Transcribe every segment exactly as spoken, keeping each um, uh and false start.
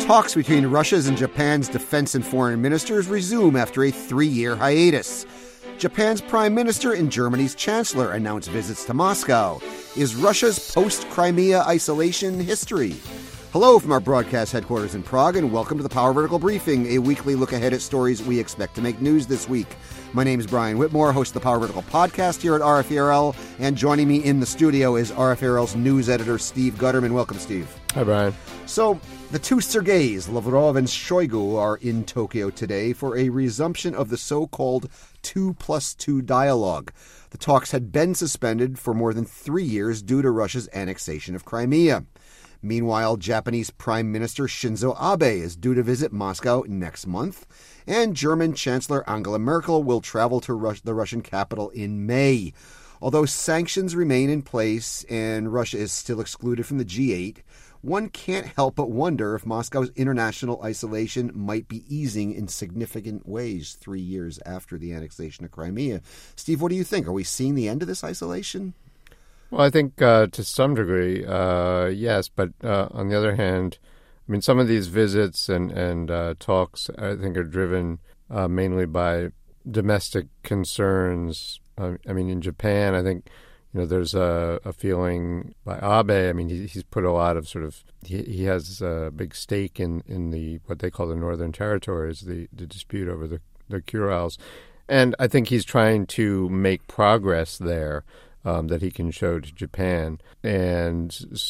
Talks between Russia's and Japan's defense and foreign ministers resume after a three-year hiatus. Japan's prime minister and Germany's chancellor announce visits to Moscow. Is Russia's post-Crimea isolation history? Hello from our broadcast headquarters in Prague, and welcome to the Power Vertical Briefing, a weekly look ahead at stories we expect to make news this week. My name is Brian Whitmore, host of the Power Vertical podcast here at R F E R L, and joining me in the studio is R F E R L's news editor, Steve Gutterman. Welcome, Steve. Hi, Brian. So, the two Sergeys, Lavrov and Shoigu, are in Tokyo today for a resumption of the so-called two plus two dialogue. The talks had been suspended for more than three years due to Russia's annexation of Crimea. Meanwhile, Japanese Prime Minister Shinzo Abe is due to visit Moscow next month, and German Chancellor Angela Merkel will travel to Rus- the Russian capital in May. Although sanctions remain in place and Russia is still excluded from the G eight, one can't help but wonder if Moscow's international isolation might be easing in significant ways three years after the annexation of Crimea. Steve, what do you think? Are we seeing the end of this isolation? Well, I think uh, to some degree, uh, yes. But uh, on the other hand, I mean, some of these visits and, and uh, talks, I think, are driven uh, mainly by domestic concerns. Uh, I mean, in Japan, I think, you know, there's a, a feeling by Abe. I mean, he, he's put a lot of sort of, he, he has a big stake in, in the, what they call the Northern Territories, the, the dispute over the, the Kurils. And I think he's trying to make progress there. Um, that he can show to Japan. And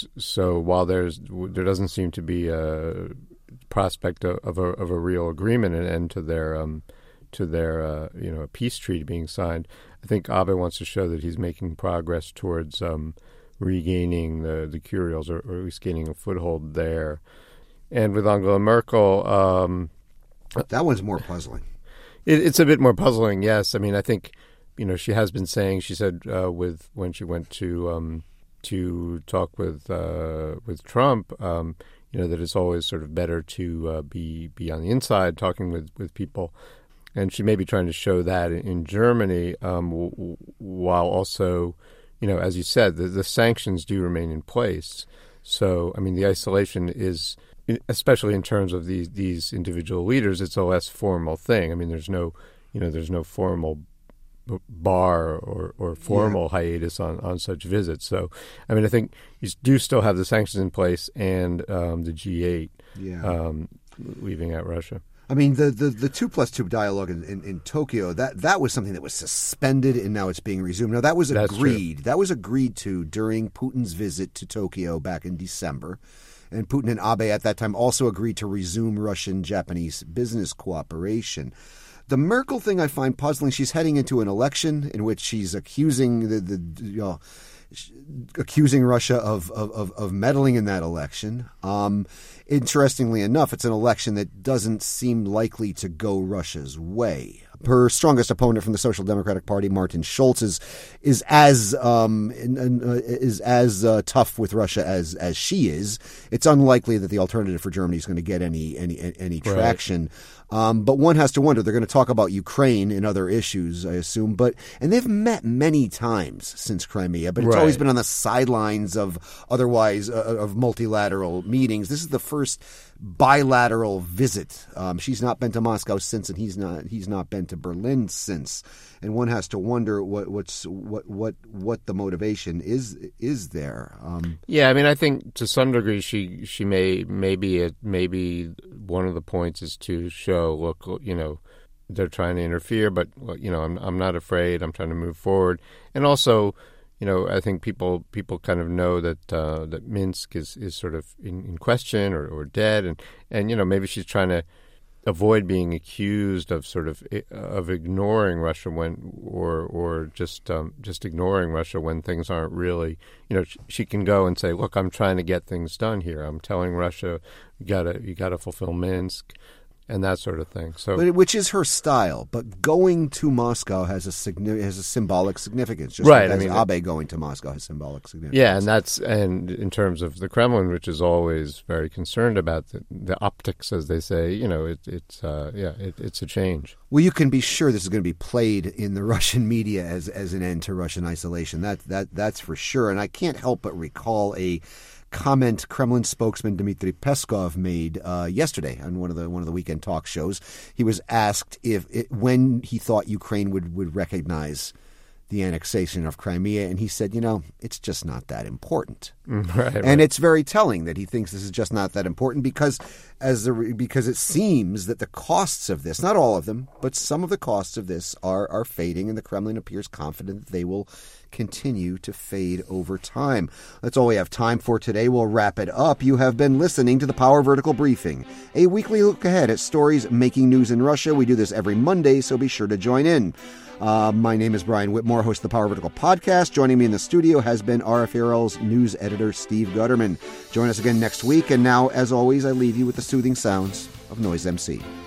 so while there's there doesn't seem to be a prospect of, of, a, of a real agreement and end to their um, to their uh, you know peace treaty being signed, I think Abe wants to show that he's making progress towards um, regaining the, the Kurils, or, or at least gaining a foothold there. And with Angela Merkel, um, that one's more puzzling. It, it's a bit more puzzling, yes. I mean, I think. You know, she has been saying. She said uh, with when she went to um, to talk with uh, with Trump, um, you know, that it's always sort of better to uh, be be on the inside talking with, with people, and she may be trying to show that in, in Germany, um, w- while also, you know, as you said, the, the sanctions do remain in place. So, I mean, the isolation is, especially in terms of these these individual leaders, it's a less formal thing. I mean, there's no, you know, there's no formal bar or, or formal yeah. hiatus on, on such visits. So, I mean, I think you do still have the sanctions in place and um, the G eight yeah. um, leaving out Russia. I mean, the, the, the two plus two dialogue in, in, in Tokyo, that, that was something that was suspended and now it's being resumed. Now, that was agreed. That was agreed to during Putin's visit to Tokyo back in December. And Putin and Abe at that time also agreed to resume Russian-Japanese business cooperation. The Merkel thing I find puzzling. She's heading into an election in which she's accusing the, the you know, accusing Russia of, of, of meddling in that election. Um, interestingly enough, it's an election that doesn't seem likely to go Russia's way. Her strongest opponent from the Social Democratic Party, Martin Schulz, is is as um, in, in, uh, is as uh, tough with Russia as as she is. It's unlikely that the alternative for Germany is going to get any any any traction. Right. Um, but one has to wonder. They're going to talk about Ukraine and other issues, I assume. But and they've met many times since Crimea, but it's right. always been on the sidelines of otherwise uh, of multilateral meetings. This is the first bilateral visit. Um, she's not been to Moscow since, and he's not he's not been to Berlin since. And one has to wonder what what's what what what the motivation is is there. Um, yeah, I mean, I think to some degree she she may maybe it maybe one of the points is to show, look, you know, they're trying to interfere, but you know, I'm I'm not afraid. I'm trying to move forward, and also. You know, I think people people kind of know that uh, that Minsk is, is sort of in, in question or, or dead, and, and you know maybe she's trying to avoid being accused of sort of of ignoring Russia when or or just um, just ignoring Russia when things aren't really. You know, she, she can go and say, "Look, I'm trying to get things done here. I'm telling Russia, you gotta you gotta fulfill Minsk." And that sort of thing. So, but, which is her style. But going to Moscow has a signi- has a symbolic significance. Just right. Like I mean, Abe going to Moscow has symbolic significance. Yeah, and that's and in terms of the Kremlin, which is always very concerned about the, the optics, as they say. You know, it, it's uh, yeah, it, it's a change. Well, you can be sure this is going to be played in the Russian media as as an end to Russian isolation. That that that's for sure. And I can't help but recall a comment Kremlin spokesman Dmitry Peskov made uh, yesterday on one of the one of the weekend talk shows. He was asked if it, when he thought Ukraine would, would recognize the annexation of Crimea, and he said, you know, it's just not that important. Right, right. And it's very telling that he thinks this is just not that important because as the, because it seems that the costs of this, not all of them, but some of the costs of this are, are fading, and the Kremlin appears confident that they will continue to fade over time. That's all we have time for today. We'll wrap it up. You have been listening to the Power Vertical Briefing, a weekly look ahead at stories making news in Russia. We do this every Monday, so be sure to join in. Uh, my name is Brian Whitmore, host of the Power Vertical Podcast. Joining me in the studio has been R F A R L's news editor, Steve Gutterman. Join us again next week. And now, as always, I leave you with the soothing sounds of Noise M C.